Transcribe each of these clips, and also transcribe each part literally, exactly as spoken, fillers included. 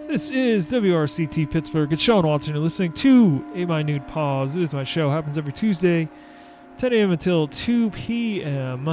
This is W R C T Pittsburgh. It's Sean Watson. You're listening to A Minute Pause. It is my show. Happens every Tuesday, ten a.m. until two p.m.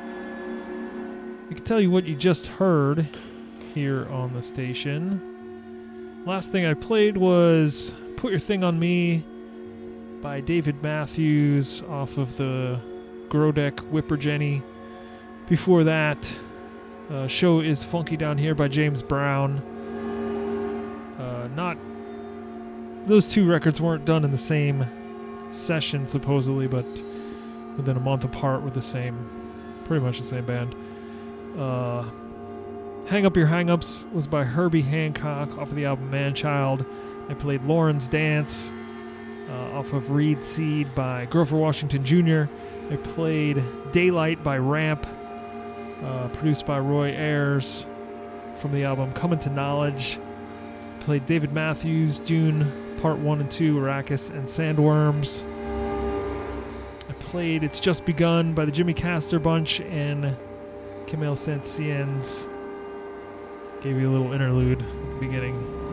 I can tell you what you just heard here on the station. Last thing I played was Put Your Thing on Me by David Matthews off of the Grodek Whipperjenny. Before that, uh, Show Is Funky Down Here by James Brown. Uh, not those two records weren't done in the same session supposedly, but within a month apart with the same, pretty much the same band. Uh, Hang Up Your Hang-Ups was by Herbie Hancock off of the album Man-Child. I played Lauren's Dance uh, off of Reed Seed by Grover Washington Junior I played Daylight by Ramp, uh, produced by Roy Ayers from the album Coming to Knowledge. Played David Matthews, Dune, Part one and two, Arrakis, and Sandworms. I played It's Just Begun by the Jimmy Castor Bunch and Camille Saint-Saëns. Gave you a little interlude at the beginning.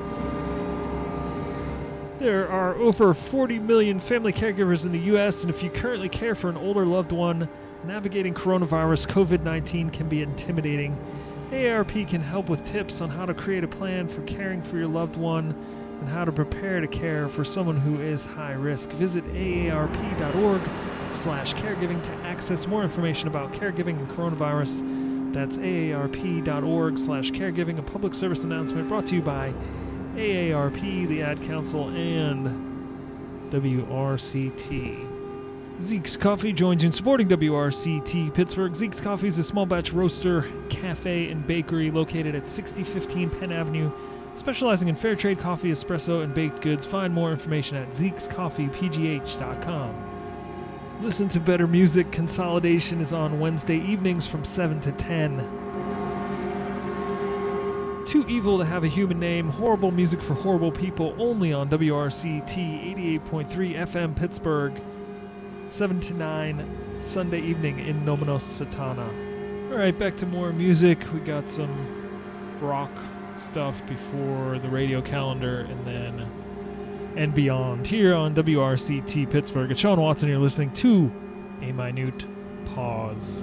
There are over forty million family caregivers in the U S, and if you currently care for an older loved one, navigating coronavirus covid nineteen can be intimidating. A A R P can help with tips on how to create a plan for caring for your loved one and how to prepare to care for someone who is high risk. Visit A A R P dot org slash caregiving to access more information about caregiving and coronavirus. That's A A R P dot org slash caregiving, a public service announcement brought to you by A A R P, the Ad Council, and W R C T. Zeke's Coffee joins you in supporting W R C T Pittsburgh. Zeke's Coffee is a small batch roaster, cafe, and bakery located at sixty fifteen Penn Avenue, specializing in fair trade coffee, espresso, and baked goods. Find more information at zeeks coffee p g h dot com. Listen to better music. Consolidation is on Wednesday evenings from seven to ten. Too Evil to Have a Human Name. Horrible music for horrible people, only on W R C T eighty-eight point three F M Pittsburgh. seven to nine Sunday evening in Nomenos Satana. Alright, back to more music. We got some rock stuff before the radio calendar and then and beyond here on W R C T Pittsburgh. It's Sean Watson. You're listening to A Minute Pause.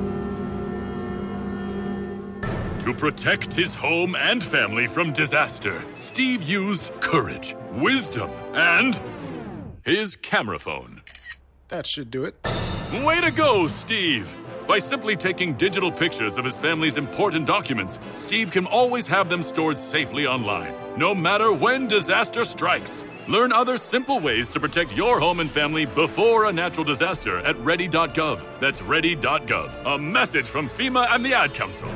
To protect his home and family from disaster, Steve used courage, wisdom, and his camera phone. That should do it. Way to go, Steve! By simply taking digital pictures of his family's important documents, Steve can always have them stored safely online, no matter when disaster strikes. Learn other simple ways to protect your home and family before a natural disaster at ready dot gov. That's ready dot gov. A message from FEMA and the Ad Council.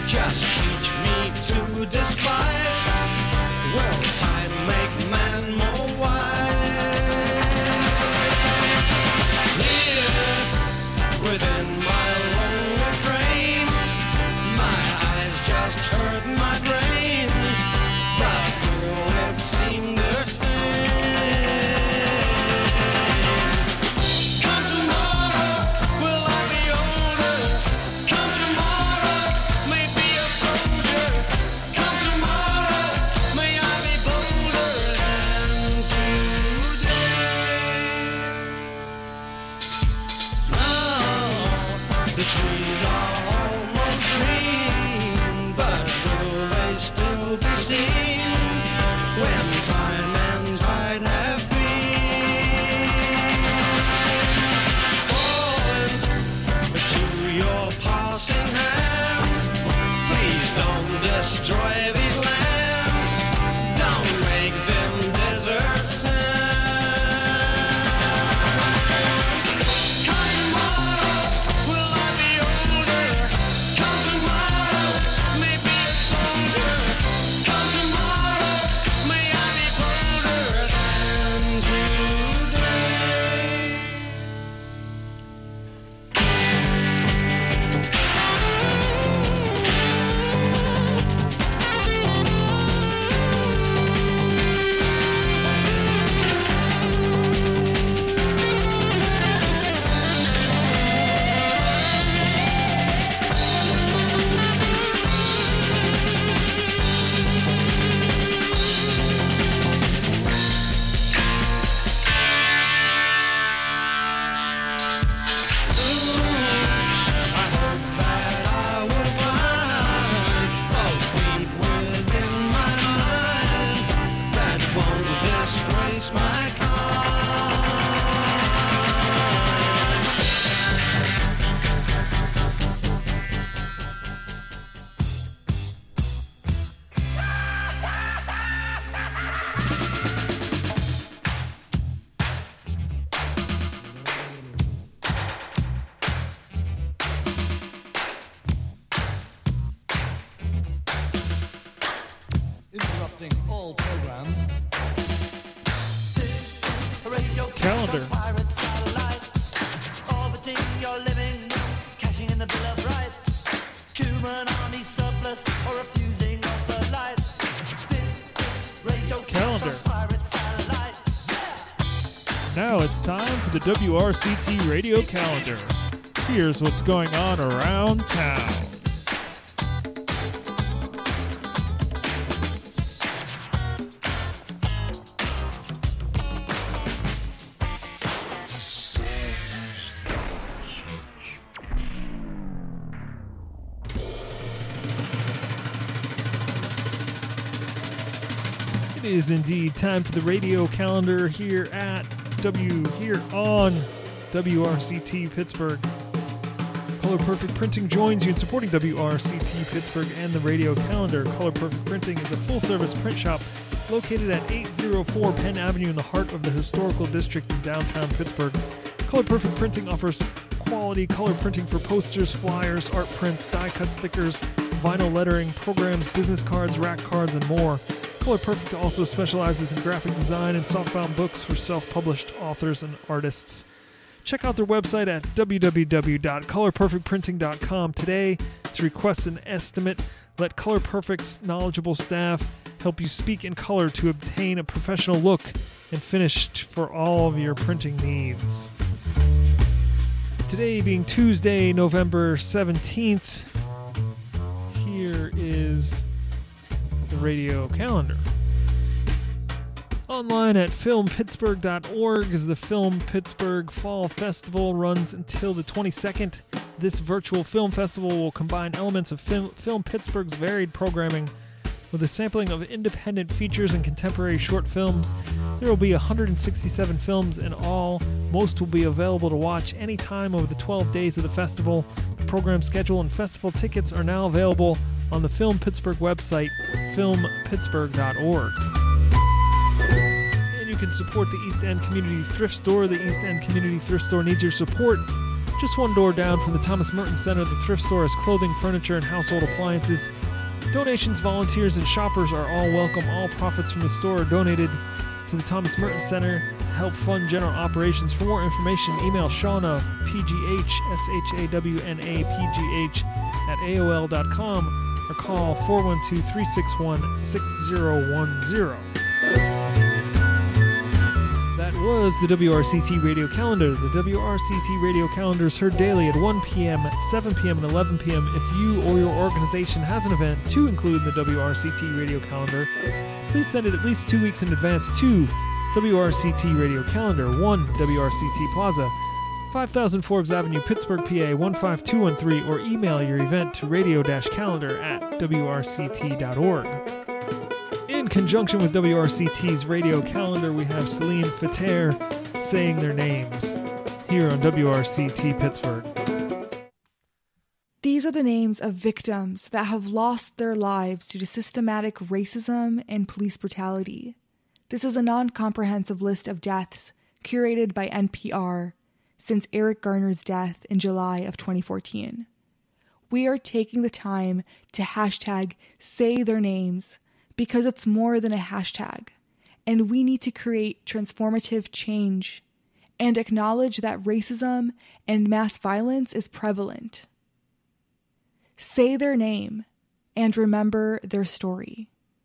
Just teach me to despise. Will time make man more wise? Here, within my lonely brain, my eyes just hurt my brain, but will it seem the same? Come tomorrow, will I be older? Come tomorrow, may be a soldier. Come tomorrow, may I be bolder than today. Now the trees are almost green, but will they still be seen when time and tide have been? Falling to your passing hands, please don't destroy these lands. Don't make them desert sands. Come tomorrow, will I be older? Come tomorrow, may be a soldier. Come tomorrow, may I be bolder than today. I hope that I will find those deep within my mind that won't disgrace my Interrupting all programs. This is a radio Calendar. pirate satellite, orbiting your living room, cashing in the Bill of Rights. Human army surplus or refusing of the lights. This is radio Calendar. pirate satellite. Now it's time for the W R C T radio calendar. Here's what's going on around town. It is indeed time for the radio calendar here at W here on W R C T Pittsburgh. Color Perfect Printing joins you in supporting W R C T Pittsburgh and the radio calendar. Color Perfect Printing is a full-service print shop located at eight oh four Penn Avenue in the heart of the historical district in downtown Pittsburgh. Color Perfect Printing offers quality color printing for posters, flyers, art prints, die-cut stickers, vinyl lettering, programs, business cards, rack cards, and more. Color Perfect also specializes in graphic design and softbound books for self-published authors and artists. Check out their website at w w w dot color perfect printing dot com today to request an estimate. Let Color Perfect's knowledgeable staff help you speak in color to obtain a professional look and finish for all of your printing needs. Today being Tuesday, November seventeenth, here is the radio calendar. Online at film pittsburgh dot org is the Film Pittsburgh Fall Festival. Runs until the twenty-second. This virtual film festival will combine elements of Film, Film Pittsburgh's varied programming with a sampling of independent features and contemporary short films. There will be one hundred sixty-seven films in all. Most will be available to watch anytime over the twelve days of the festival. The program schedule and festival tickets are now available on the Film Pittsburgh website, film pittsburgh dot org. And you can support the East End Community Thrift Store. The East End Community Thrift Store needs your support. Just one door down from the Thomas Merton Center, the thrift store has clothing, furniture, and household appliances. Donations, volunteers, and shoppers are all welcome. All profits from the store are donated to the Thomas Merton Center to help fund general operations. For more information, email Shauna, P G H, S H A W N A, P G H, at A O L dot com, or call four one two, three six one, six zero one zero. That was the W R C T Radio Calendar. The W R C T Radio Calendar is heard daily at one p.m., seven p.m., and eleven p.m. If you or your organization has an event to include in the W R C T Radio Calendar, please send it at least two weeks in advance to W R C T Radio Calendar, one W R C T Plaza, five thousand Forbes Avenue, Pittsburgh, P A, one five two one three, or email your event to radio-calendar at W R C T dot org. In conjunction with W R C T's Radio Calendar, we have Celine Fater saying their names here on W R C T Pittsburgh. These are the names of victims that have lost their lives due to systematic racism and police brutality. This is a non-comprehensive list of deaths curated by N P R since Eric Garner's death in July of twenty fourteen. We are taking the time to hashtag say their names because it's more than a hashtag, and we need to create transformative change and acknowledge that racism and mass violence is prevalent. Say their name and remember their story.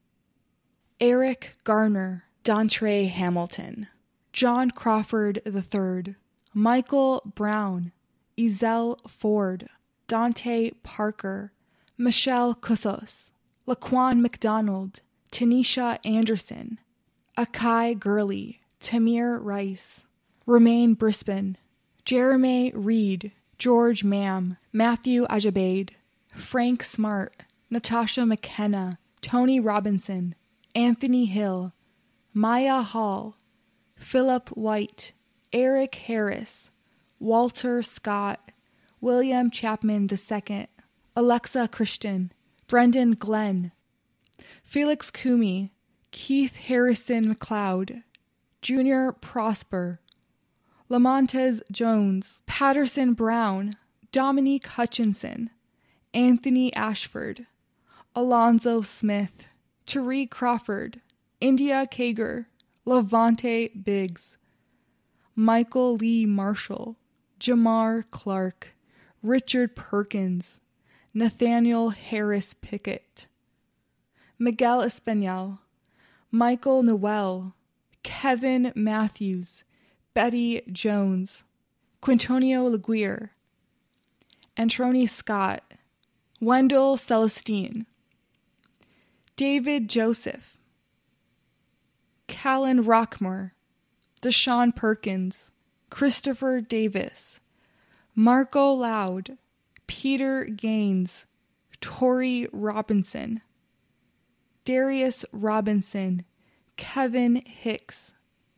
Eric Garner, Dontre Hamilton, John Crawford the third, Michael Brown, Ezell Ford, Dante Parker, Michelle Cussos, Laquan McDonald, Tanisha Anderson, Akai Gurley, Tamir Rice, Romaine Brisbane, Jeremy Reed, George Mam, Matthew Ajabaid, Frank Smart, Natasha McKenna, Tony Robinson, Anthony Hill, Maya Hall, Philip White, Eric Harris, Walter Scott, William Chapman the second, Alexa Christian, Brendan Glenn, Felix Kumi, Keith Harrison McLeod, Junior Prosper, Lamontez Jones, Patterson Brown, Dominique Hutchinson, Anthony Ashford, Alonzo Smith, Tariq Crawford, India Kager, Levante Biggs, Michael Lee Marshall, Jamar Clark, Richard Perkins, Nathaniel Harris Pickett, Miguel Espanol, Michael Noel, Kevin Matthews, Betty Jones, Quintonio Laguerre, Antroni Scott, Wendell Celestine, David Joseph, Callan Rockmore, Deshaun Perkins, Christopher Davis, Marco Loud, Peter Gaines, Tori Robinson, Darius Robinson, Kevin Hicks,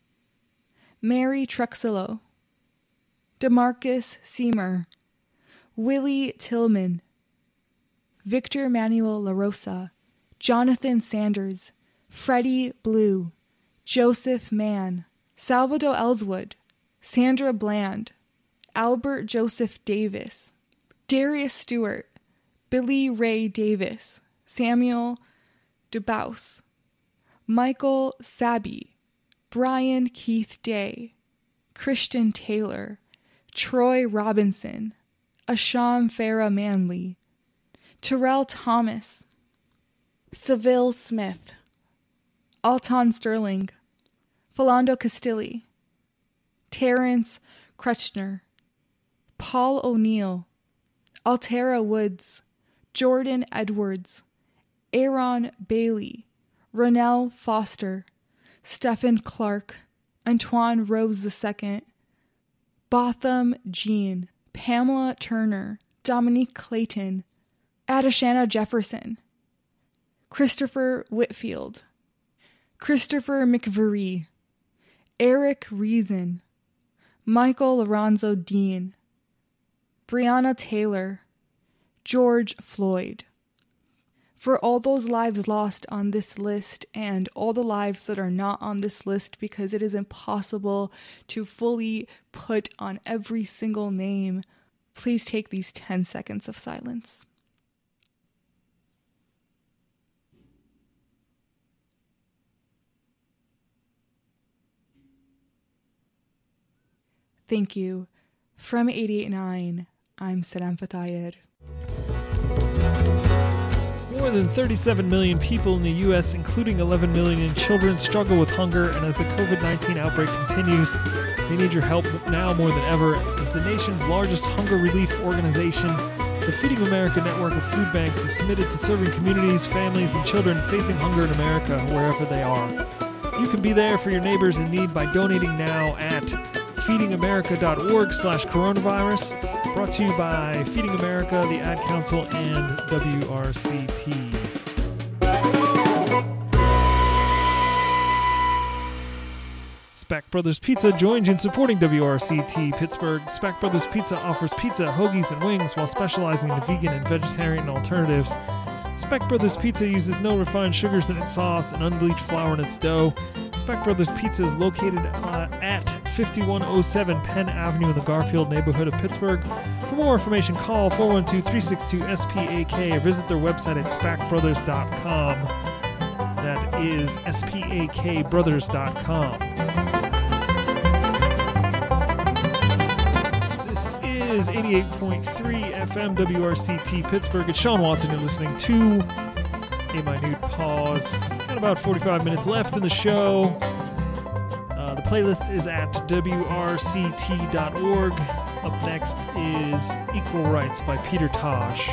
Mary Truxillo, DeMarcus Seymour, Willie Tillman, Victor Manuel LaRosa, Jonathan Sanders, Freddie Blue, Joseph Mann, Salvador Ellswood, Sandra Bland, Albert Joseph Davis, Darius Stewart, Billy Ray Davis, Samuel Dubois, Michael Sabi, Brian Keith Day, Christian Taylor, Troy Robinson, Asham Farah Manley, Terrell Thomas, Seville Smith, Alton Sterling, Philando Castilli, Terrence Kretschner, Paul O'Neill, Altera Woods, Jordan Edwards, Aaron Bailey, Ronell Foster, Stephen Clark, Antoine Rose the second, Botham Jean, Pamela Turner, Dominique Clayton, Adashana Jefferson, Christopher Whitfield, Christopher McVeary, Eric Reason, Michael Lorenzo Dean, Breonna Taylor, George Floyd. For all those lives lost on this list and all the lives that are not on this list because it is impossible to fully put on every single name please take these ten seconds of silence. Thank you. From eighty-eight point nine, I'm Salam Fatayr. More than thirty-seven million people in the U S, including eleven million children, struggle with hunger, and as the covid nineteen outbreak continues, they need your help now more than ever. As the nation's largest hunger relief organization, the Feeding America network of food banks is committed to serving communities, families, and children facing hunger in America wherever they are. You can be there for your neighbors in need by donating now at feedingamerica.org slash coronavirus. Brought to you by Feeding America, the Ad Council, and W R C T. Spack Brothers Pizza joins in supporting W R C T Pittsburgh. Spack Brothers Pizza offers pizza, hoagies, and wings while specializing in vegan and vegetarian alternatives. Spack Brothers Pizza uses no refined sugars in its sauce and unbleached flour in its dough. Spack Brothers Pizza is located uh, at fifty-one oh seven Penn Avenue in the Garfield neighborhood of Pittsburgh. For more information, call four one two, three six two, S P A K or visit their website at spack brothers dot com. That is S P A K brothers dot com. This is eighty-eight point three F M W R C T Pittsburgh. It's Sean Watson. You're listening to A Minute Pause. Got about forty-five minutes left in the show. Uh, the playlist is at W R C T dot org. Up next is Equal Rights by Peter Tosh.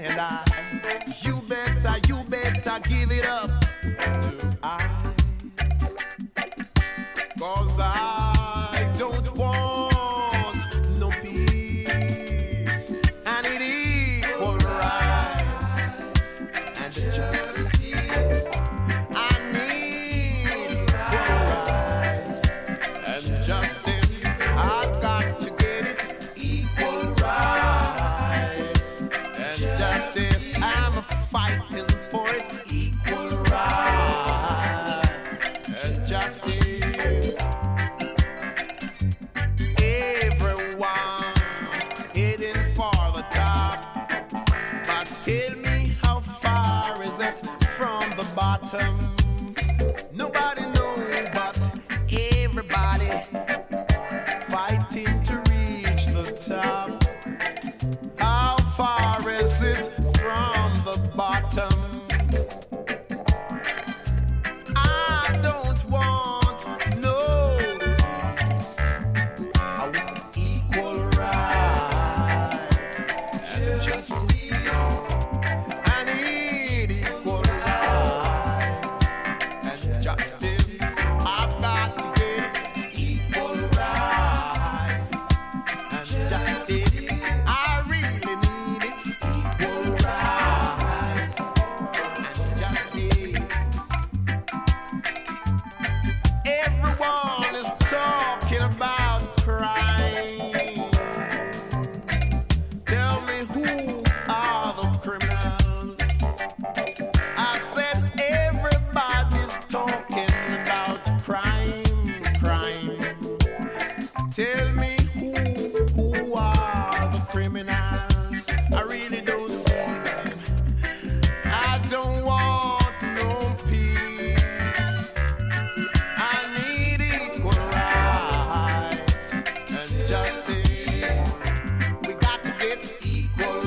Give it up to I. bottom. Nobody knows, but everybody fighting to reach the top. How far is it from the bottom? I don't want no. I want equal rights and justice. I need equal rights and justice. I've got to get equal rights and justice. I really need it. Equal rights and justice. Everyone is talking about crime. Tell me who are the criminals? I said everybody's talking about crime, crime. Tell me who who are the criminals? I really don't see them. I don't want no peace. I need equal rights and justice. We got to get equal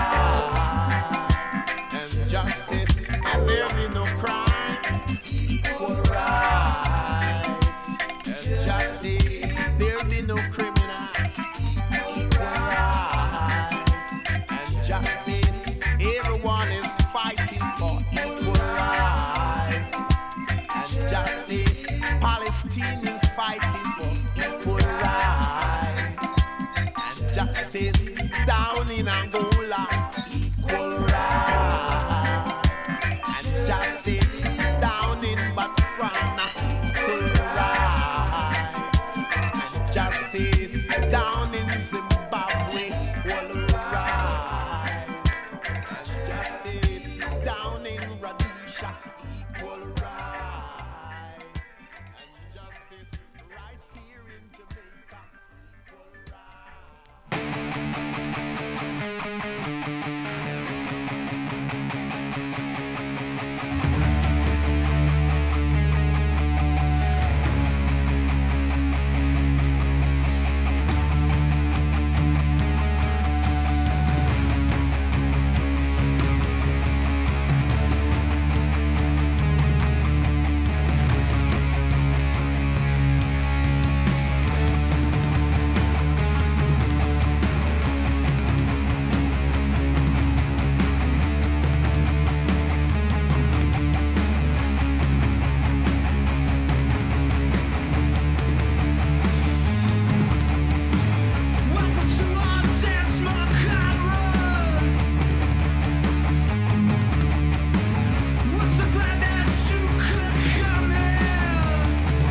rights and justice. And there'll be no crime. Equal rights and justice. There'll be no criminals. Equal rights and justice. Everyone is fighting for equal rights and justice. Palestinians fighting for equal rights and justice. Down in Angola, equal rights and justice. Down in Botswana, equal rights and justice. Down in Zimbabwe, equal rights and justice. Down in Rhodesia, equal rights and justice. Right here in Jamaica, equal rights. Welcome to our dance, my Conroe. We're so glad that you could come in.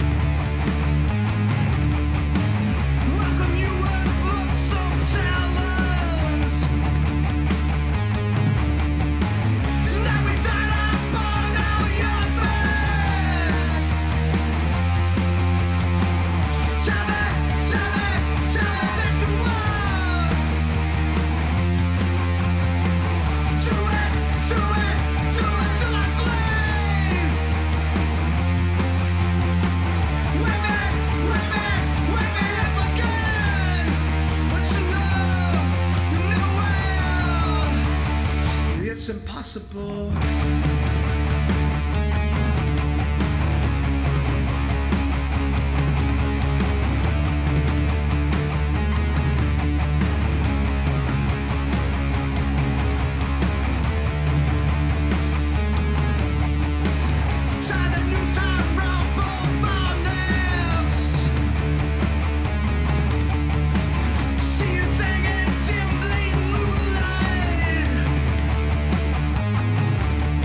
Welcome you and look so talents. Tonight we died up on all your best. Tell me, tell me, tell me that you want. Do it, do it, do it till I flame. Women, women, women up again. But you know, you know well, it's impossible. Time the news time round both our necks. See you singing dimly moonlight.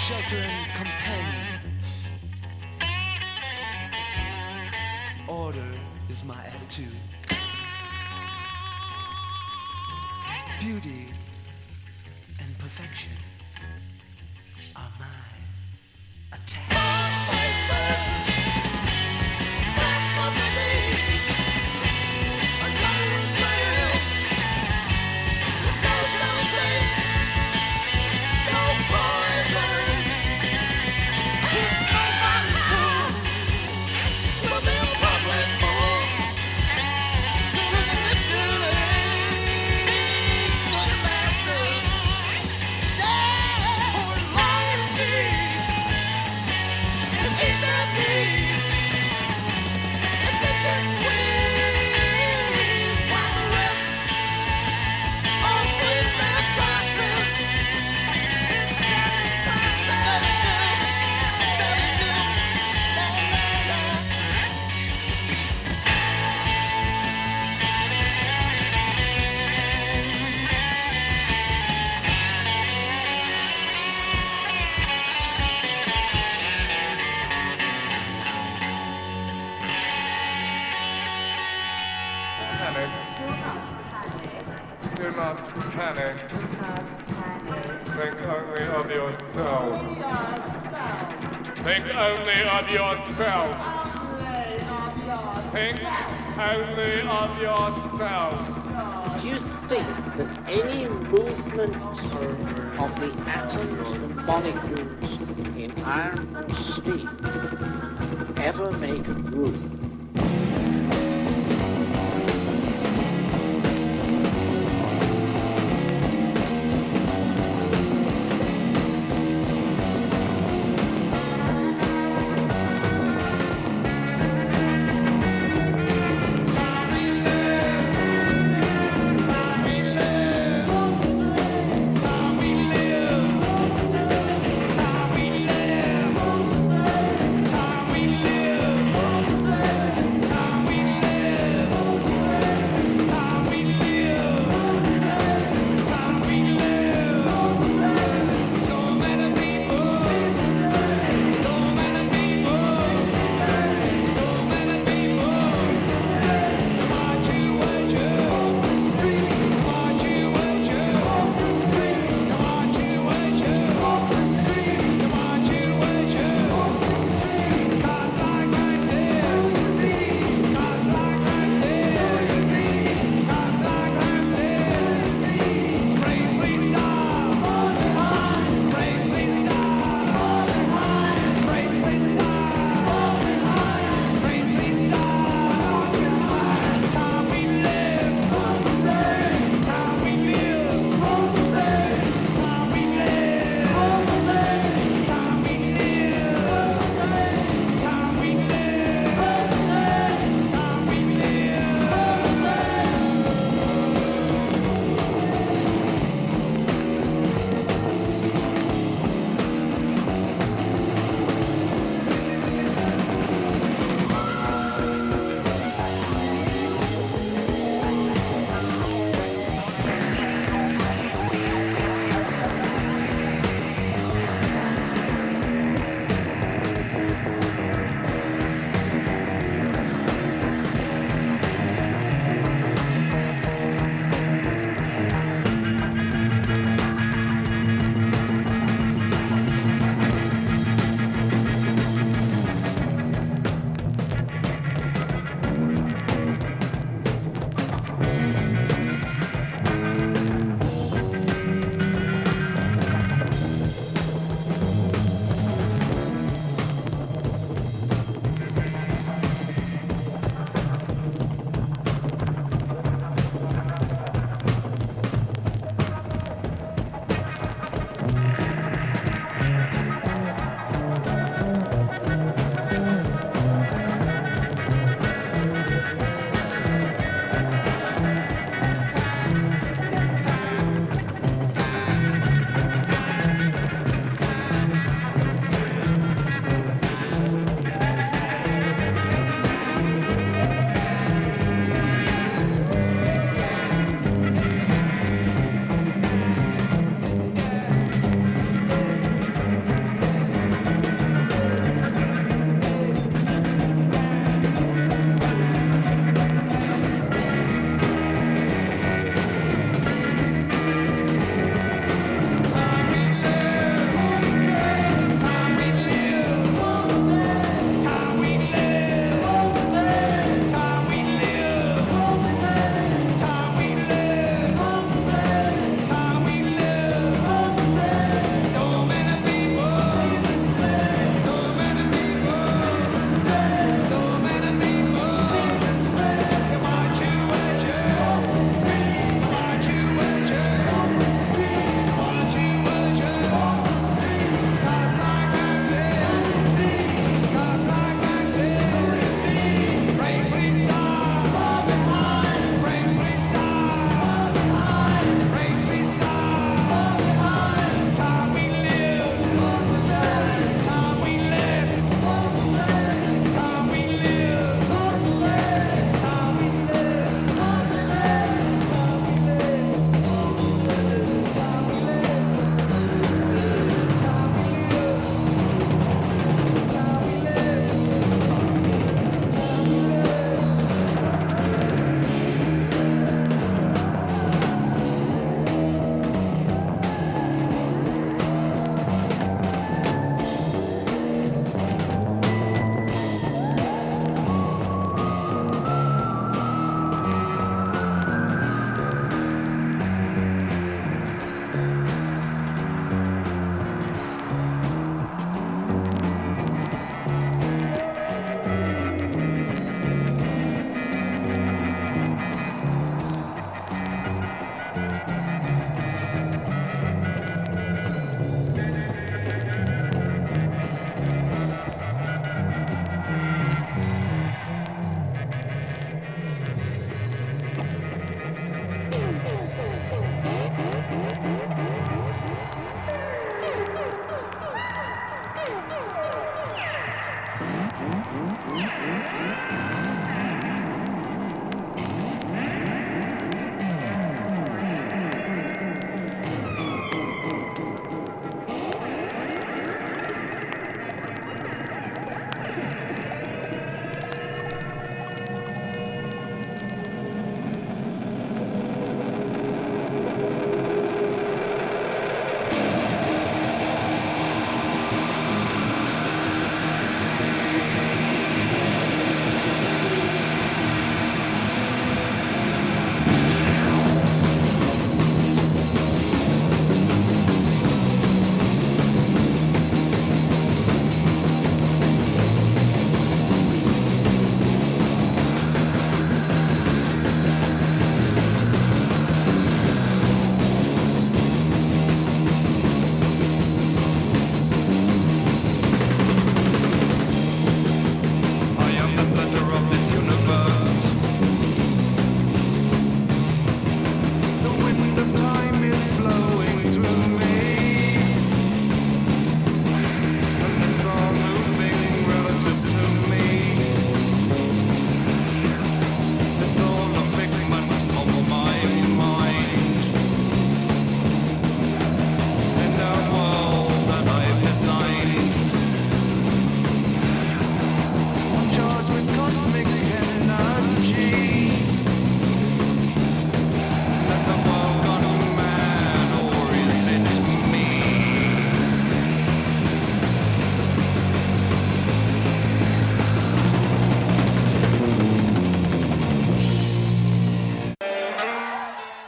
sheltering companion. Order is my attitude. Beauty and perfection are my attack. Do not panic. Think only of yourself. Think only of yourself. Think only of yourself. Do you think that any movement of the atoms and molecules in iron and steel ever make a groove? Time we live,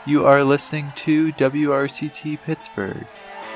You are listening to W R C T Pittsburgh.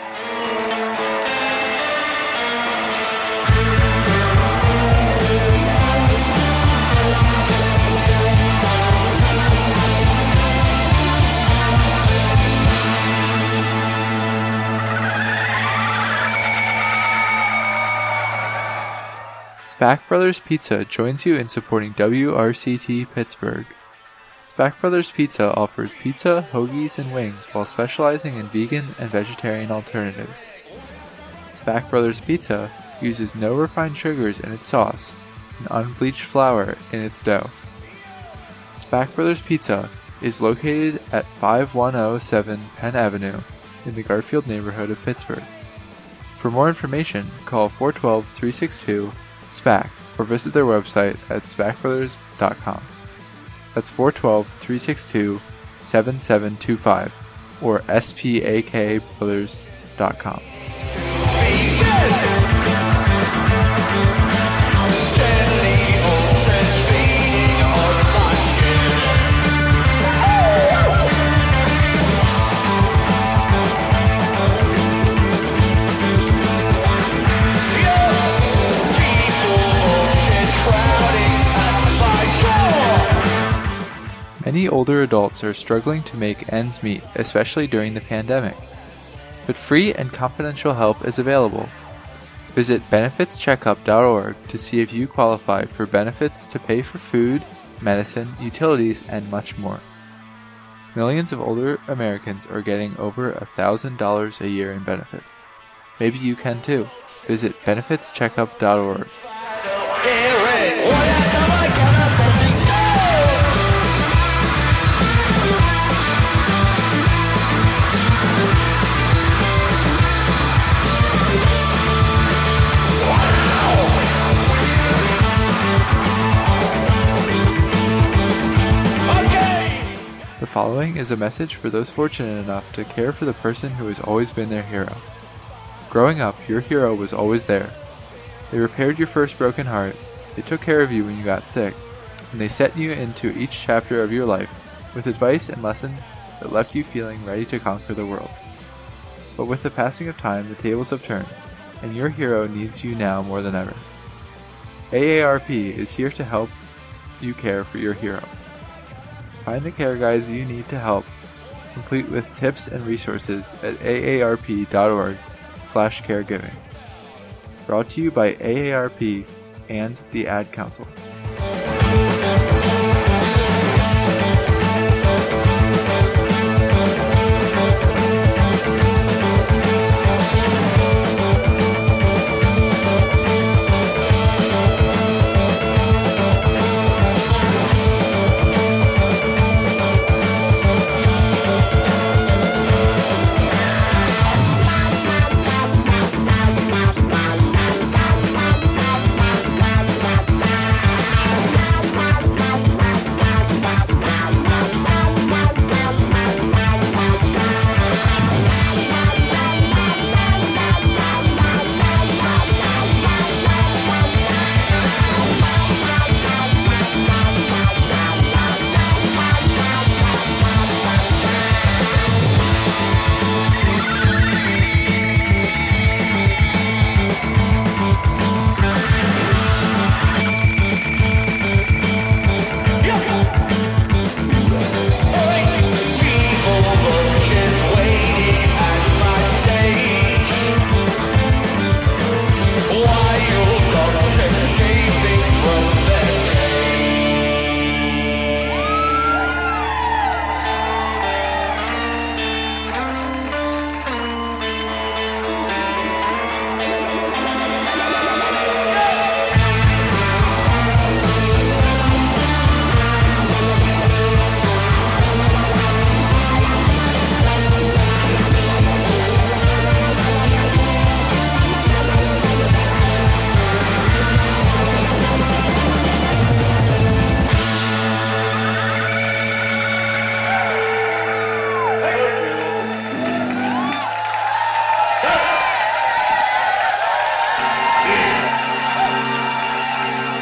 Spack Brothers Pizza joins you in supporting W R C T Pittsburgh. Spack Brothers Pizza offers pizza, hoagies, and wings while specializing in vegan and vegetarian alternatives. Spack Brothers Pizza uses no refined sugars in its sauce and unbleached flour in its dough. Spack Brothers Pizza is located at five one zero seven Penn Avenue in the Garfield neighborhood of Pittsburgh. For more information, call four one two, three six two, SPAC or visit their website at spack brothers dot com. That's four one two, three six two, seven seven two five or S P A K brothers dot com. Many older adults are struggling to make ends meet, especially during the pandemic. But free and confidential help is available. Visit benefits checkup dot org to see if you qualify for benefits to pay for food, medicine, utilities, and much more. Millions of older Americans are getting over one thousand dollars a year in benefits. Maybe you can too. Visit benefits checkup dot org. The following is a message for those fortunate enough to care for the person who has always been their hero. Growing up, your hero was always there. They repaired your first broken heart, they took care of you when you got sick, and they set you into each chapter of your life with advice and lessons that left you feeling ready to conquer the world. But with the passing of time, the tables have turned, and your hero needs you now more than ever. A A R P is here to help you care for your hero. Find the care guides you need to help, complete with tips and resources at A A R P dot org slash caregiving. Brought to you by A A R P and the Ad Council.